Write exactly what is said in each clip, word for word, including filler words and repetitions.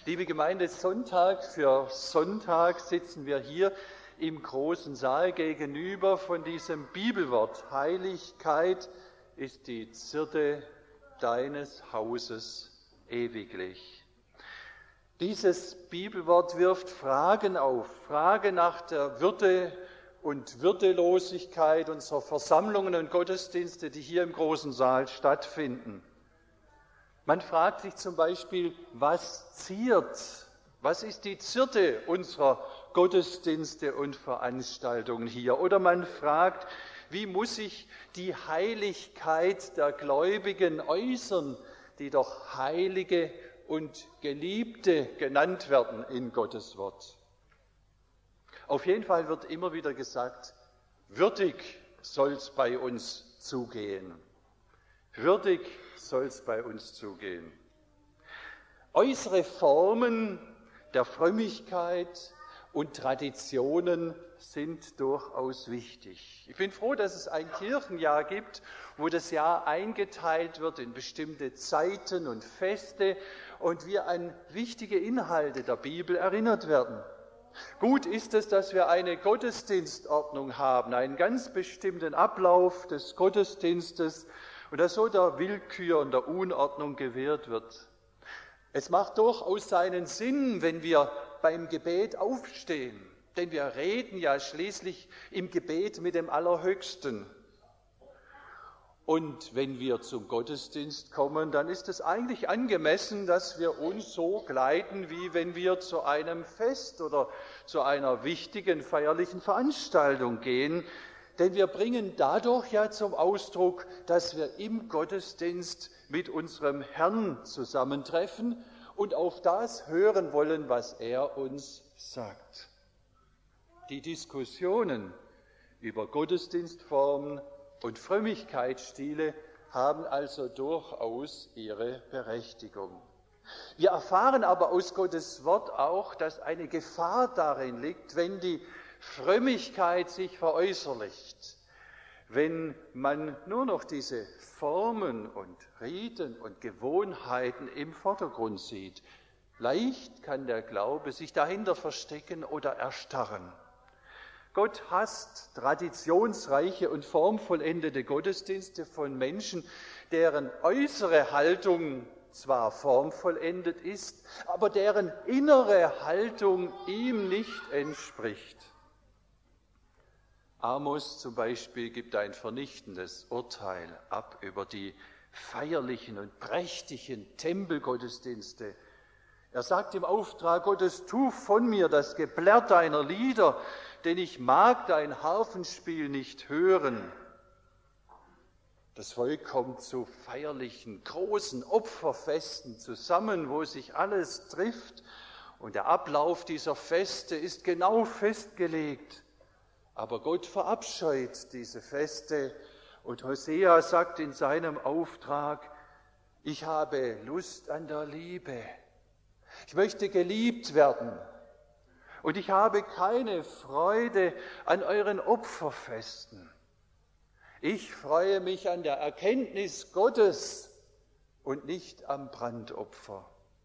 Liebe Gemeinde, Sonntag für Sonntag sitzen wir hier im großen Saal gegenüber von diesem Bibelwort. Heiligkeit ist die Zirte deines Hauses ewiglich. Dieses Bibelwort wirft Fragen auf, Fragen nach der Würde und Würdelosigkeit unserer Versammlungen und Gottesdienste, die hier im großen Saal stattfinden. Man fragt sich zum Beispiel, was ziert? Was ist die Zirte unserer Gottesdienste und Veranstaltungen hier? Oder man fragt, wie muss sich die Heiligkeit der Gläubigen äußern, die doch Heilige und Geliebte genannt werden in Gottes Wort? Auf jeden Fall wird immer wieder gesagt, würdig soll es bei uns zugehen. Würdig soll es bei uns zugehen. Äußere Formen der Frömmigkeit und Traditionen sind durchaus wichtig. Ich bin froh, dass es ein Kirchenjahr gibt, wo das Jahr eingeteilt wird in bestimmte Zeiten und Feste und wir an wichtige Inhalte der Bibel erinnert werden. Gut ist es, dass wir eine Gottesdienstordnung haben, einen ganz bestimmten Ablauf des Gottesdienstes, und dass so der Willkür und der Unordnung gewährt wird. Es macht durchaus seinen Sinn, wenn wir beim Gebet aufstehen, denn wir reden ja schließlich im Gebet mit dem Allerhöchsten. Und wenn wir zum Gottesdienst kommen, dann ist es eigentlich angemessen, dass wir uns so kleiden, wie wenn wir zu einem Fest oder zu einer wichtigen feierlichen Veranstaltung gehen. Denn wir bringen dadurch ja zum Ausdruck, dass wir im Gottesdienst mit unserem Herrn zusammentreffen und auf das hören wollen, was er uns sagt. Die Diskussionen über Gottesdienstformen und Frömmigkeitsstile haben also durchaus ihre Berechtigung. Wir erfahren aber aus Gottes Wort auch, dass eine Gefahr darin liegt, wenn die Frömmigkeit sich veräußerlicht, wenn man nur noch diese Formen und Riten und Gewohnheiten im Vordergrund sieht. Leicht kann der Glaube sich dahinter verstecken oder erstarren. Gott hasst traditionsreiche und formvollendete Gottesdienste von Menschen, deren äußere Haltung zwar formvollendet ist, aber deren innere Haltung ihm nicht entspricht. Amos zum Beispiel gibt ein vernichtendes Urteil ab über die feierlichen und prächtigen Tempelgottesdienste. Er sagt im Auftrag Gottes, tu von mir das Geplärr deiner Lieder, denn ich mag dein Harfenspiel nicht hören. Das Volk kommt zu feierlichen, großen Opferfesten zusammen, wo sich alles trifft, und der Ablauf dieser Feste ist genau festgelegt. Aber Gott verabscheut diese Feste und Hosea sagt in seinem Auftrag, ich habe Lust an der Liebe. Ich möchte geliebt werden und ich habe keine Freude an euren Opferfesten. Ich freue mich an der Erkenntnis Gottes und nicht am Brandopfer.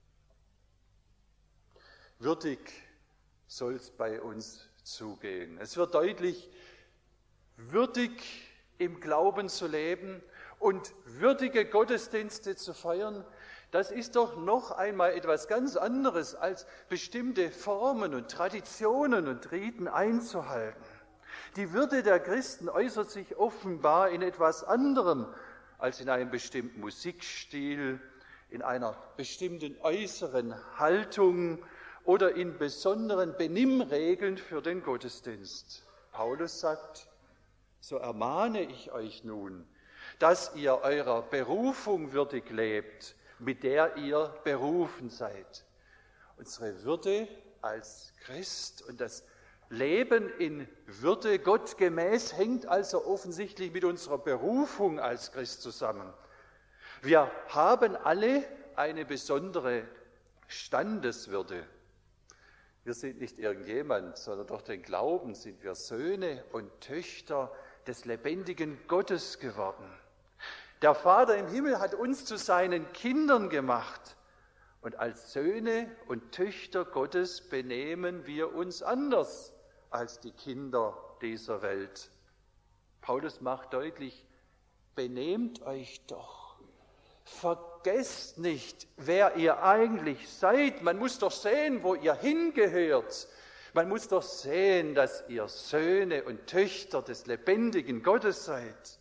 Würdig soll es bei uns zugehen. Es wird deutlich, würdig im Glauben zu leben und würdige Gottesdienste zu feiern, das ist doch noch einmal etwas ganz anderes, als bestimmte Formen und Traditionen und Riten einzuhalten. Die Würde der Christen äußert sich offenbar in etwas anderem als in einem bestimmten Musikstil, in einer bestimmten äußeren Haltung oder in besonderen Benimmregeln für den Gottesdienst. Paulus sagt, so ermahne ich euch nun, dass ihr eurer Berufung würdig lebt, mit der ihr berufen seid. Unsere Würde als Christ und das Leben in Würde Gott gemäß hängt also offensichtlich mit unserer Berufung als Christ zusammen. Wir haben alle eine besondere Standeswürde. Wir sind nicht irgendjemand, sondern durch den Glauben sind wir Söhne und Töchter des lebendigen Gottes geworden. Der Vater im Himmel hat uns zu seinen Kindern gemacht Und als Söhne und Töchter Gottes benehmen wir uns anders als die Kinder dieser Welt. Paulus macht deutlich, benehmt euch doch. Vergesst nicht, wer ihr eigentlich seid. Man muss doch sehen, wo ihr hingehört. Man muss doch sehen, dass ihr Söhne und Töchter des lebendigen Gottes seid.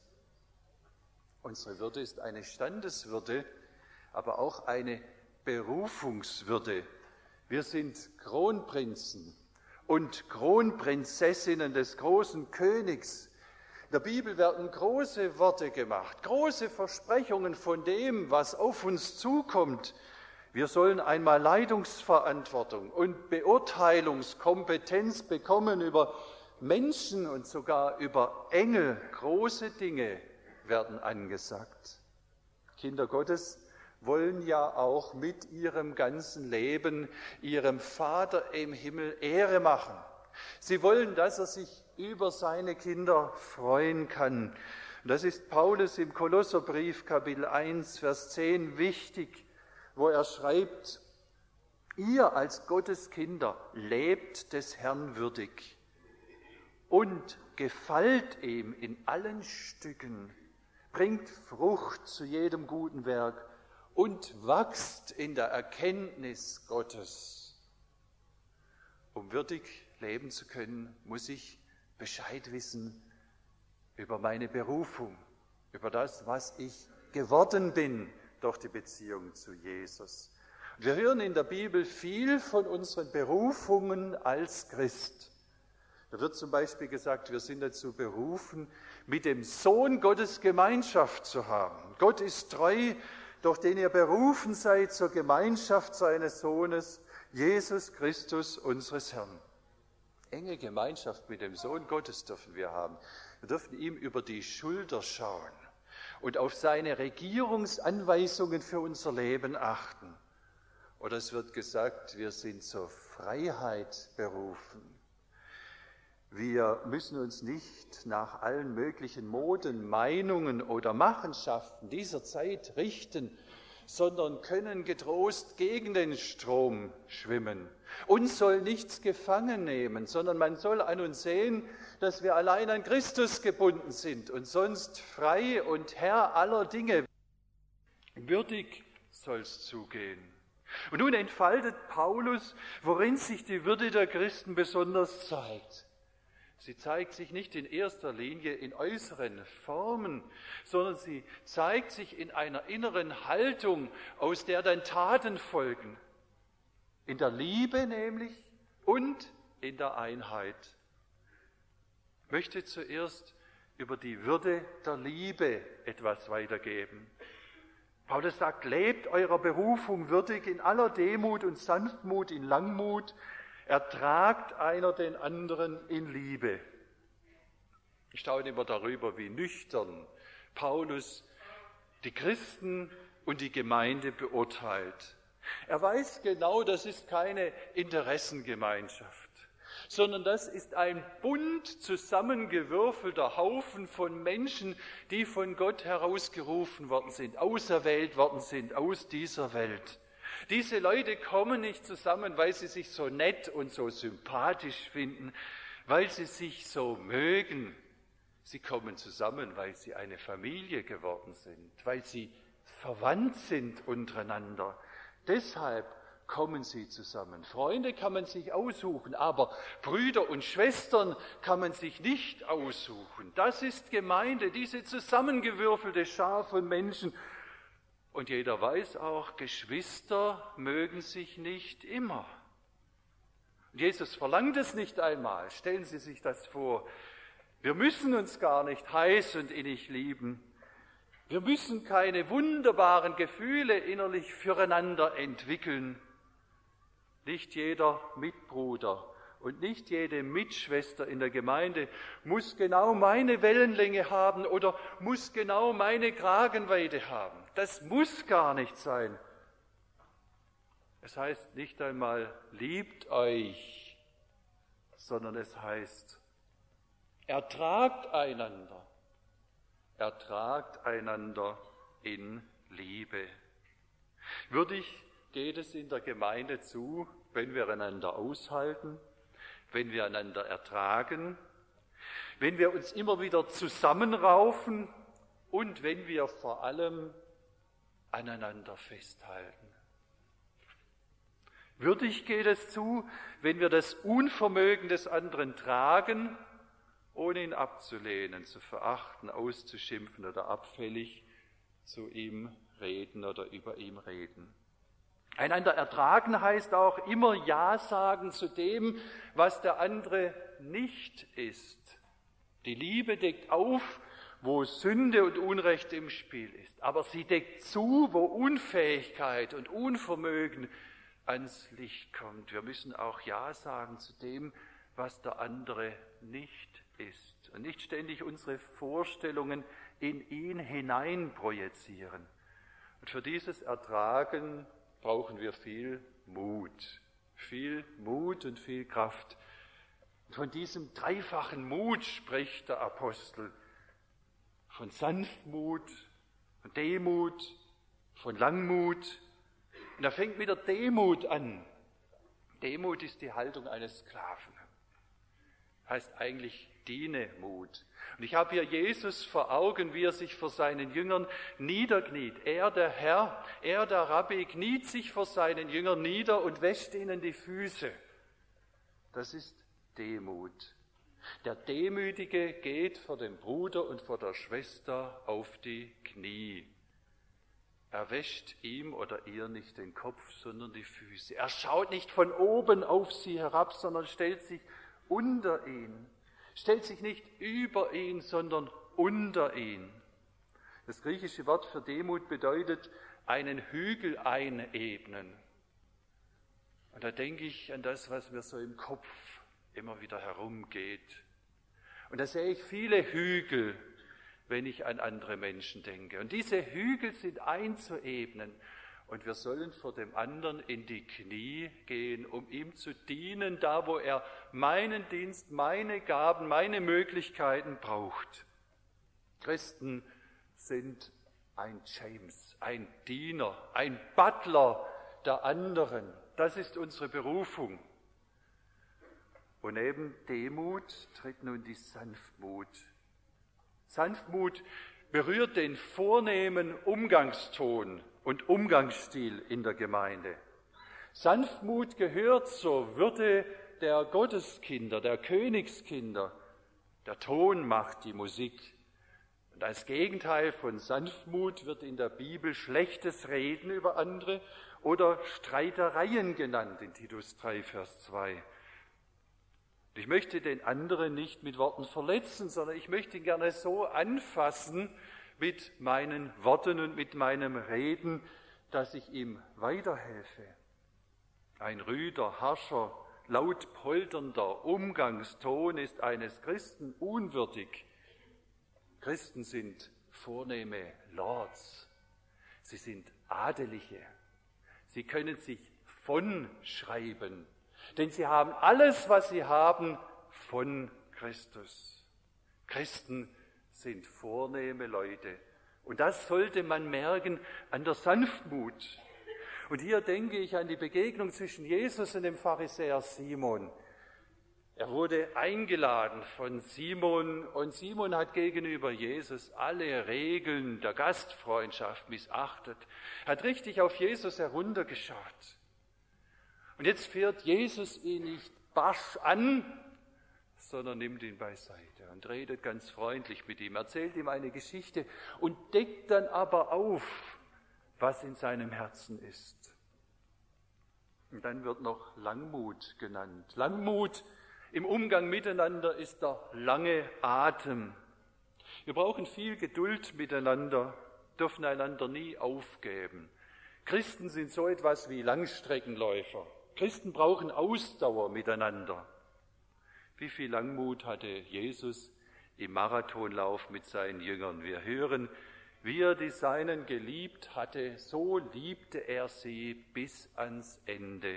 Unsere Würde ist eine Standeswürde, aber auch eine Berufungswürde. Wir sind Kronprinzen und Kronprinzessinnen des großen Königs. In der Bibel werden große Worte gemacht, große Versprechungen von dem, was auf uns zukommt. Wir sollen einmal Leitungsverantwortung und Beurteilungskompetenz bekommen über Menschen und sogar über Engel. Große Dinge werden angesagt. Kinder Gottes wollen ja auch mit ihrem ganzen Leben ihrem Vater im Himmel Ehre machen. Sie wollen, dass er sich über seine Kinder freuen kann. Und das ist Paulus im Kolosserbrief Kapitel eins, Vers zehn wichtig, wo er schreibt, ihr als Gottes Kinder lebt des Herrn würdig und gefällt ihm in allen Stücken, bringt Frucht zu jedem guten Werk und wachst in der Erkenntnis Gottes. Um würdig leben zu können, muss ich Bescheid wissen über meine Berufung, über das, was ich geworden bin durch die Beziehung zu Jesus. Wir hören in der Bibel viel von unseren Berufungen als Christ. Da wird zum Beispiel gesagt, wir sind dazu berufen, mit dem Sohn Gottes Gemeinschaft zu haben. Gott ist treu, durch den ihr berufen seid zur Gemeinschaft seines Sohnes, Jesus Christus, unseres Herrn. Enge Gemeinschaft mit dem Sohn Gottes dürfen wir haben. Wir dürfen ihm über die Schulter schauen und auf seine Regierungsanweisungen für unser Leben achten. Oder es wird gesagt, wir sind zur Freiheit berufen. Wir müssen uns nicht nach allen möglichen Moden, Meinungen oder Machenschaften dieser Zeit richten, sondern können getrost gegen den Strom schwimmen. Uns soll nichts gefangen nehmen, sondern man soll an uns sehen, dass wir allein an Christus gebunden sind und sonst frei und Herr aller Dinge. Würdig soll es zugehen. Und nun entfaltet Paulus, worin sich die Würde der Christen besonders zeigt. Sie zeigt sich nicht in erster Linie in äußeren Formen, sondern sie zeigt sich in einer inneren Haltung, aus der dann Taten folgen. In der Liebe nämlich und in der Einheit. Ich möchte zuerst über die Würde der Liebe etwas weitergeben. Paulus sagt, lebt eurer Berufung würdig in aller Demut und Sanftmut, in Langmut, ertragt einer den anderen in Liebe. Ich staune immer darüber, wie nüchtern Paulus die Christen und die Gemeinde beurteilt. Er weiß genau, das ist keine Interessengemeinschaft, sondern das ist ein bunt zusammengewürfelter Haufen von Menschen, die von Gott herausgerufen worden sind, auserwählt worden sind aus dieser Welt. Diese Leute kommen nicht zusammen, weil sie sich so nett und so sympathisch finden, weil sie sich so mögen. Sie kommen zusammen, weil sie eine Familie geworden sind, weil sie verwandt sind untereinander. Deshalb kommen sie zusammen. Freunde kann man sich aussuchen, aber Brüder und Schwestern kann man sich nicht aussuchen. Das ist Gemeinde, diese zusammengewürfelte Schar von Menschen. Und jeder weiß auch, Geschwister mögen sich nicht immer. Und Jesus verlangt es nicht einmal. Stellen Sie sich das vor. Wir müssen uns gar nicht heiß und innig lieben. Wir müssen keine wunderbaren Gefühle innerlich füreinander entwickeln. Nicht jeder Mitbruder und nicht jede Mitschwester in der Gemeinde muss genau meine Wellenlänge haben oder muss genau meine Kragenweite haben. Das muss gar nicht sein. Es heißt nicht einmal, liebt euch, sondern es heißt, ertragt einander. Ertragt einander in Liebe. Würdig geht es in der Gemeinde zu, wenn wir einander aushalten, wenn wir einander ertragen, wenn wir uns immer wieder zusammenraufen und wenn wir vor allem aneinander festhalten. Würdig geht es zu, wenn wir das Unvermögen des anderen tragen, ohne ihn abzulehnen, zu verachten, auszuschimpfen oder abfällig zu ihm reden oder über ihm reden. Einander ertragen heißt auch immer Ja sagen zu dem, was der andere nicht ist. Die Liebe deckt auf, wo Sünde und Unrecht im Spiel ist, aber sie deckt zu, wo Unfähigkeit und Unvermögen ans Licht kommt. Wir müssen auch Ja sagen zu dem, was der andere nicht ist und nicht ständig unsere Vorstellungen in ihn hinein projizieren. Und für dieses Ertragen brauchen wir viel Mut, viel Mut und viel Kraft. Und von diesem dreifachen Mut spricht der Apostel, von Sanftmut, von Demut, von Langmut. Und er fängt mit der Demut an. Demut ist die Haltung eines Sklaven. Heißt eigentlich Dienemut. Und ich habe hier Jesus vor Augen, wie er sich vor seinen Jüngern niederkniet. Er, der Herr, er, der Rabbi, kniet sich vor seinen Jüngern nieder und wäscht ihnen die Füße. Das ist Demut. Der Demütige geht vor dem Bruder und vor der Schwester auf die Knie. Er wäscht ihm oder ihr nicht den Kopf, sondern die Füße. Er schaut nicht von oben auf sie herab, sondern stellt sich unter ihn. Stellt sich nicht über ihn, sondern unter ihn. Das griechische Wort für Demut bedeutet einen Hügel einebnen. Und da denke ich an das, was mir so im Kopf immer wieder herumgeht. Und da sehe ich viele Hügel, wenn ich an andere Menschen denke. Und diese Hügel sind einzuebnen. Und wir sollen vor dem anderen in die Knie gehen, um ihm zu dienen, da wo er meinen Dienst, meine Gaben, meine Möglichkeiten braucht. Christen sind ein James, ein Diener, ein Butler der anderen. Das ist unsere Berufung. Und neben Demut tritt nun die Sanftmut. Sanftmut berührt den vornehmen Umgangston und Umgangsstil in der Gemeinde. Sanftmut gehört zur Würde der Gotteskinder, der Königskinder. Der Ton macht die Musik. Und als Gegenteil von Sanftmut wird in der Bibel schlechtes Reden über andere oder Streitereien genannt in Titus drei, Vers zwei. Ich möchte den anderen nicht mit Worten verletzen, sondern ich möchte ihn gerne so anfassen mit meinen Worten und mit meinem Reden, dass ich ihm weiterhelfe. Ein rüder, harscher, laut polternder Umgangston ist eines Christen unwürdig. Christen sind vornehme Lords. Sie sind Adelige. Sie können sich von schreiben. Denn sie haben alles, was sie haben, von Christus. Christen sind vornehme Leute. Und das sollte man merken an der Sanftmut. Und hier denke ich an die Begegnung zwischen Jesus und dem Pharisäer Simon. Er wurde eingeladen von Simon und Simon hat gegenüber Jesus alle Regeln der Gastfreundschaft missachtet, hat richtig auf Jesus heruntergeschaut. Und jetzt fährt Jesus ihn nicht barsch an, sondern nimmt ihn beiseite und redet ganz freundlich mit ihm, erzählt ihm eine Geschichte und deckt dann aber auf, was in seinem Herzen ist. Und dann wird noch Langmut genannt. Langmut im Umgang miteinander ist der lange Atem. Wir brauchen viel Geduld miteinander, dürfen einander nie aufgeben. Christen sind so etwas wie Langstreckenläufer. Christen brauchen Ausdauer miteinander. Wie viel Langmut hatte Jesus im Marathonlauf mit seinen Jüngern? Wir hören, wie er die Seinen geliebt hatte, so liebte er sie bis ans Ende.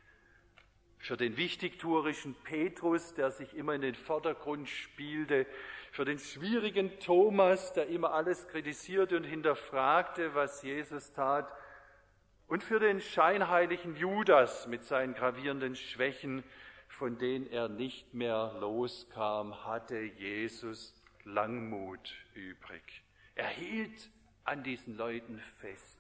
Für den wichtigtuerischen Petrus, der sich immer in den Vordergrund spielte, für den schwierigen Thomas, der immer alles kritisierte und hinterfragte, was Jesus tat, Und für den scheinheiligen Judas mit seinen gravierenden Schwächen, von denen er nicht mehr loskam, hatte Jesus Langmut übrig. Er hielt an diesen Leuten fest.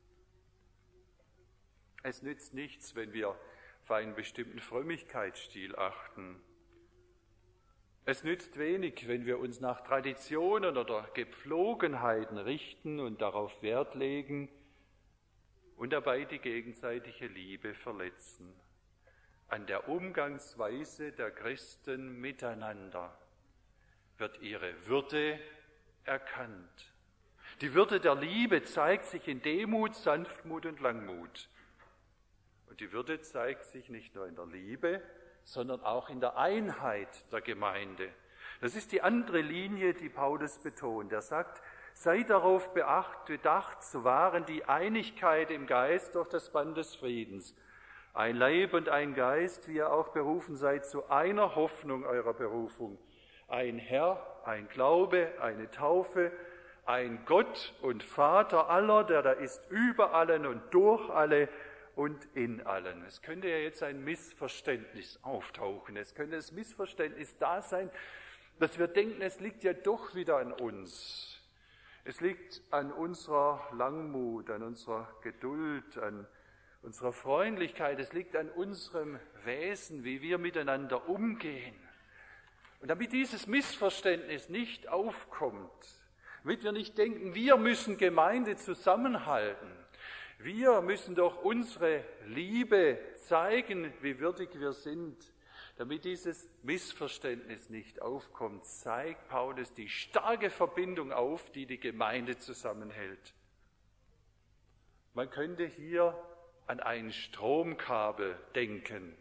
Es nützt nichts, wenn wir auf einen bestimmten Frömmigkeitsstil achten. Es nützt wenig, wenn wir uns nach Traditionen oder Gepflogenheiten richten und darauf Wert legen und dabei die gegenseitige Liebe verletzen. An der Umgangsweise der Christen miteinander wird ihre Würde erkannt. Die Würde der Liebe zeigt sich in Demut, Sanftmut und Langmut. Und die Würde zeigt sich nicht nur in der Liebe, sondern auch in der Einheit der Gemeinde. Das ist die andere Linie, die Paulus betont. Er sagt, sei darauf beacht, bedacht zu wahren die Einigkeit im Geist durch das Band des Friedens. Ein Leib und ein Geist, wie ihr auch berufen seid, zu einer Hoffnung eurer Berufung. Ein Herr, ein Glaube, eine Taufe, ein Gott und Vater aller, der da ist über allen und durch alle und in allen. Es könnte ja jetzt ein Missverständnis auftauchen. Es könnte das Missverständnis da sein, dass wir denken, es liegt ja doch wieder an uns. Es liegt an unserer Langmut, an unserer Geduld, an unserer Freundlichkeit. Es liegt an unserem Wesen, wie wir miteinander umgehen. Und damit dieses Missverständnis nicht aufkommt, damit wir nicht denken, wir müssen Gemeinde zusammenhalten, wir müssen doch unsere Liebe zeigen, wie würdig wir sind. Damit dieses Missverständnis nicht aufkommt, zeigt Paulus die starke Verbindung auf, die die Gemeinde zusammenhält. Man könnte hier an ein Stromkabel denken.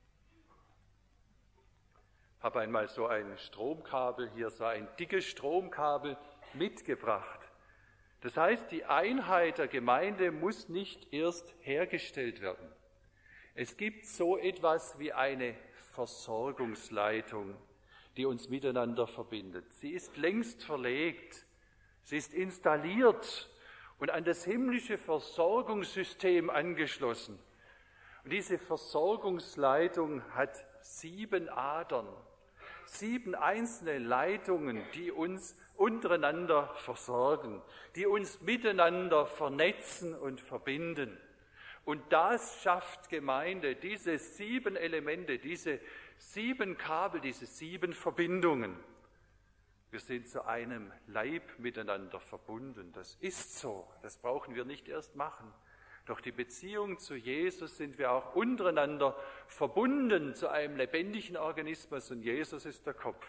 Ich habe einmal so ein Stromkabel, hier so ein dickes Stromkabel mitgebracht. Das heißt, die Einheit der Gemeinde muss nicht erst hergestellt werden. Es gibt so etwas wie eine Versorgungsleitung, die uns miteinander verbindet. Sie ist längst verlegt, sie ist installiert und an das himmlische Versorgungssystem angeschlossen. Und diese Versorgungsleitung hat sieben Adern, sieben einzelne Leitungen, die uns untereinander versorgen, die uns miteinander vernetzen und verbinden. Und das schafft Gemeinde, diese sieben Elemente, diese sieben Kabel, diese sieben Verbindungen. Wir sind zu einem Leib miteinander verbunden. Das ist so, das brauchen wir nicht erst machen. Durch die Beziehung zu Jesus sind wir auch untereinander verbunden zu einem lebendigen Organismus und Jesus ist der Kopf.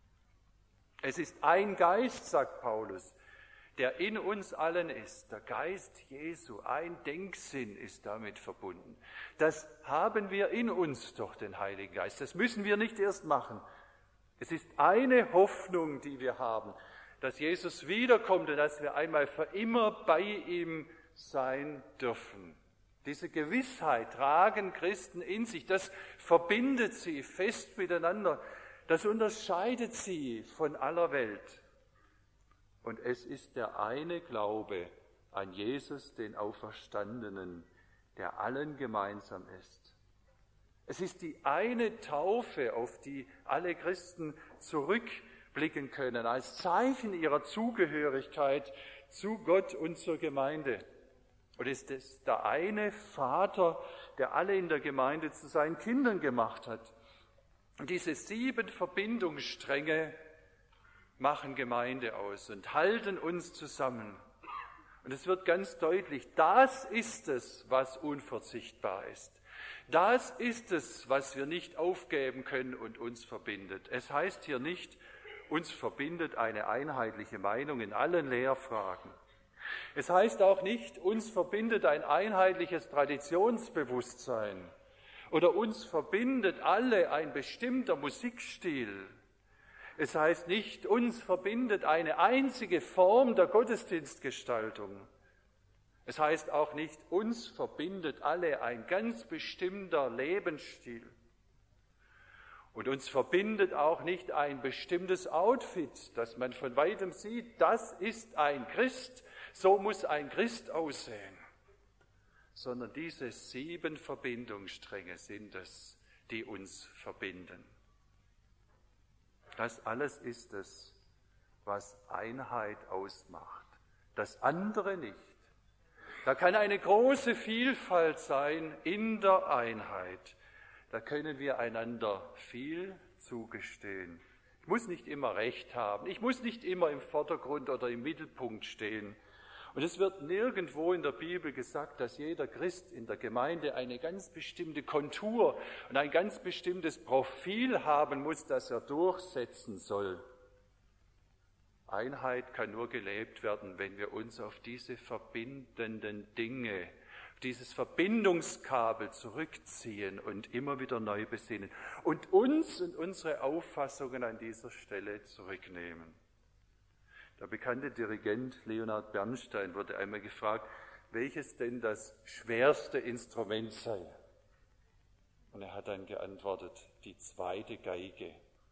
Es ist ein Geist, sagt Paulus, der in uns allen ist. Der Geist Jesu, ein Denksinn ist damit verbunden. Das haben wir in uns durch den Heiligen Geist. Das müssen wir nicht erst machen. Es ist eine Hoffnung, die wir haben, dass Jesus wiederkommt und dass wir einmal für immer bei ihm sein dürfen. Diese Gewissheit tragen Christen in sich. Das verbindet sie fest miteinander. Das unterscheidet sie von aller Welt. Und es ist der eine Glaube an Jesus, den Auferstandenen, der allen gemeinsam ist. Es ist die eine Taufe, auf die alle Christen zurückblicken können, als Zeichen ihrer Zugehörigkeit zu Gott und zur Gemeinde. Und es ist der eine Vater, der alle in der Gemeinde zu seinen Kindern gemacht hat. Und diese sieben Verbindungsstränge machen Gemeinde aus und halten uns zusammen. Und es wird ganz deutlich, das ist es, was unverzichtbar ist. Das ist es, was wir nicht aufgeben können und uns verbindet. Es heißt hier nicht, uns verbindet eine einheitliche Meinung in allen Lehrfragen. Es heißt auch nicht, uns verbindet ein einheitliches Traditionsbewusstsein oder uns verbindet alle ein bestimmter Musikstil. Es heißt nicht, uns verbindet eine einzige Form der Gottesdienstgestaltung. Es heißt auch nicht, uns verbindet alle ein ganz bestimmter Lebensstil. Und uns verbindet auch nicht ein bestimmtes Outfit, das man von weitem sieht, das ist ein Christ, so muss ein Christ aussehen. sondern diese sieben Verbindungsstränge sind es, die uns verbinden. Das alles ist es, was Einheit ausmacht. Das andere nicht. Da kann eine große Vielfalt sein in der Einheit. Da können wir einander viel zugestehen. Ich muss nicht immer Recht haben. Ich muss nicht immer im Vordergrund oder im Mittelpunkt stehen. Und es wird nirgendwo in der Bibel gesagt, dass jeder Christ in der Gemeinde eine ganz bestimmte Kontur und ein ganz bestimmtes Profil haben muss, das er durchsetzen soll. Einheit kann nur gelebt werden, wenn wir uns auf diese verbindenden Dinge, dieses Verbindungskabel zurückziehen und immer wieder neu besinnen und uns und unsere Auffassungen an dieser Stelle zurücknehmen. Der bekannte Dirigent Leonard Bernstein wurde einmal gefragt, welches denn das schwerste Instrument sei. Und er hat dann geantwortet, die zweite Geige.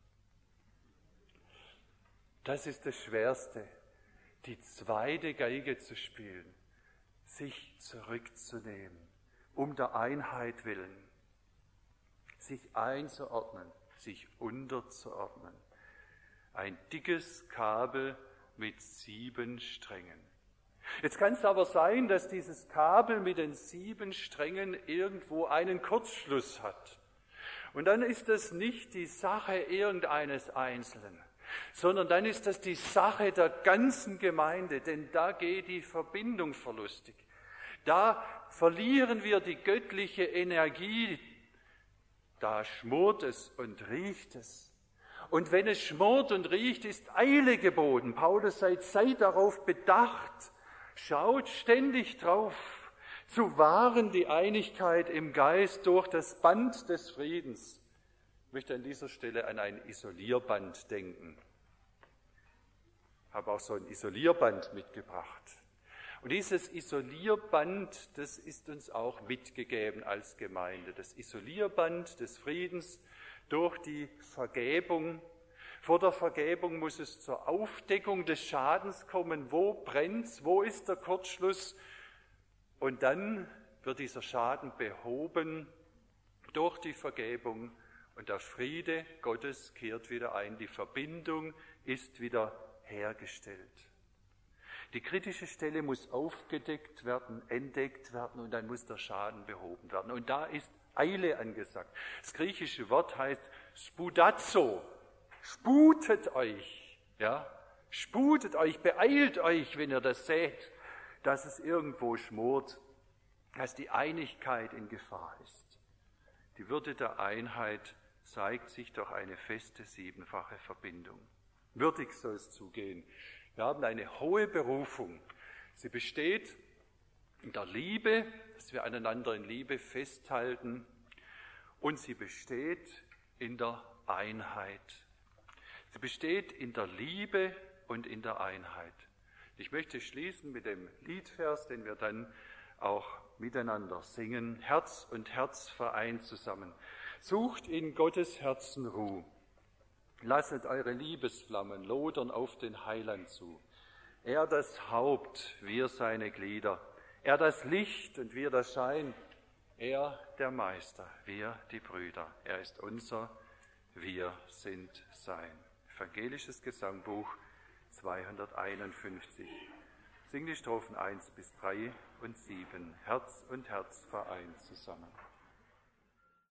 Das ist das Schwerste, die zweite Geige zu spielen, sich zurückzunehmen, um der Einheit willen, sich einzuordnen, sich unterzuordnen. Ein dickes Kabel mit sieben Strängen. Jetzt kann es aber sein, dass dieses Kabel mit den sieben Strängen irgendwo einen Kurzschluss hat. Und dann ist das nicht die Sache irgendeines Einzelnen, sondern dann ist das die Sache der ganzen Gemeinde, denn da geht die Verbindung verlustig. Da verlieren wir die göttliche Energie, da schmort es und riecht es. Und wenn es schmort und riecht, ist Eile geboten. Paulus sagt, seid darauf bedacht, schaut ständig drauf, zu wahren die Einigkeit im Geist durch das Band des Friedens. Ich möchte an dieser Stelle an ein Isolierband denken. Ich habe auch so ein Isolierband mitgebracht. Und dieses Isolierband, das ist uns auch mitgegeben als Gemeinde. Das Isolierband des Friedens durch die Vergebung. Vor der Vergebung muss es zur Aufdeckung des Schadens kommen. Wo brennt's? Wo ist der Kurzschluss? Und dann wird dieser Schaden behoben durch die Vergebung und der Friede Gottes kehrt wieder ein. Die Verbindung ist wieder hergestellt. Die kritische Stelle muss aufgedeckt werden, entdeckt werden und dann muss der Schaden behoben werden. Und da ist Eile angesagt. Das griechische Wort heißt spoudazo. Sputet euch, ja, sputet euch, beeilt euch, wenn ihr das seht, dass es irgendwo schmort, dass die Einigkeit in Gefahr ist. Die Würde der Einheit zeigt sich durch eine feste siebenfache Verbindung. Würdig soll es zugehen. Wir haben eine hohe Berufung. Sie besteht in der Liebe, dass wir aneinander in Liebe festhalten, und sie besteht in der Einheit. Sie besteht in der Liebe und in der Einheit. Ich möchte schließen mit dem Liedvers, den wir dann auch miteinander singen. Herz und Herz vereint zusammen. Sucht in Gottes Herzen Ruh. Lasset eure Liebesflammen lodern auf den Heiland zu. Er das Haupt, wir seine Glieder. Er das Licht und wir das Schein. Er der Meister, wir die Brüder. Er ist unser, wir sind sein. Evangelisches Gesangbuch zweihunderteinundfünfzig. Sing die Strophen eins bis drei und sieben. Herz und Herz vereint zusammen.